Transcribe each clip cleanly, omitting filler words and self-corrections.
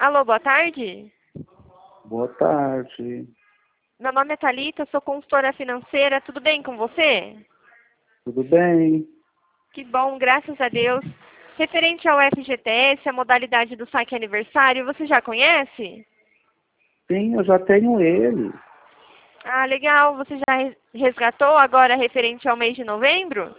Alô, boa tarde. Boa tarde. Meu nome é Thalita, sou consultora financeira. Tudo bem com você? Tudo bem? Que bom, graças a Deus. Referente ao FGTS, a modalidade do saque aniversário, você já conhece? Sim, eu já tenho ele. Ah, legal. Você já resgatou agora referente ao mês de novembro?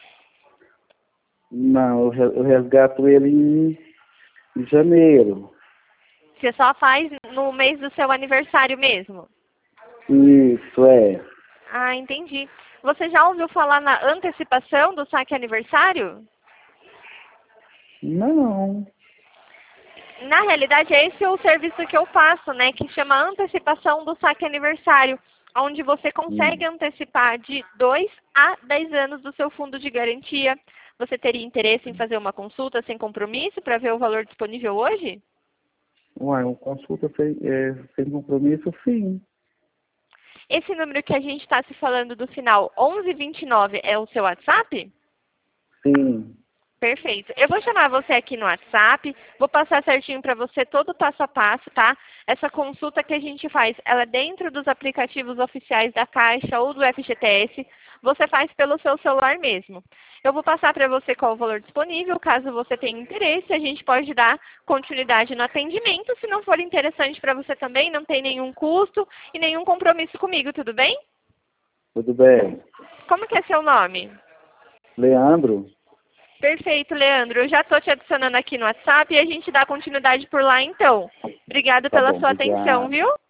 Não, eu resgato ele em janeiro. Você só faz no mês do seu aniversário mesmo? Isso, é. Ah, entendi. Você já ouviu falar na antecipação do saque aniversário? Não. Na realidade, esse é o serviço que eu faço, né? Que chama antecipação do saque aniversário, onde você consegue antecipar de 2 a 10 anos do seu fundo de garantia. Você teria interesse em fazer uma consulta sem compromisso para ver o valor disponível hoje? Uai, uma consulta sem compromisso, sim. Esse número que a gente está se falando do final 1129 é o seu WhatsApp? Sim. Perfeito. Eu vou chamar você aqui no WhatsApp, vou passar certinho para você todo o passo a passo, tá? Essa consulta que a gente faz, ela é dentro dos aplicativos oficiais da Caixa ou do FGTS, você faz pelo seu celular mesmo. Eu vou passar para você qual o valor disponível, caso você tenha interesse, a gente pode dar continuidade no atendimento. Se não for interessante para você também, não tem nenhum custo e nenhum compromisso comigo, tudo bem? Tudo bem. Como que é seu nome? Leandro? Perfeito, Leandro. Eu já estou te adicionando aqui no WhatsApp e a gente dá continuidade por lá então. Obrigada Tá pela bom, sua atenção, obrigado. viu?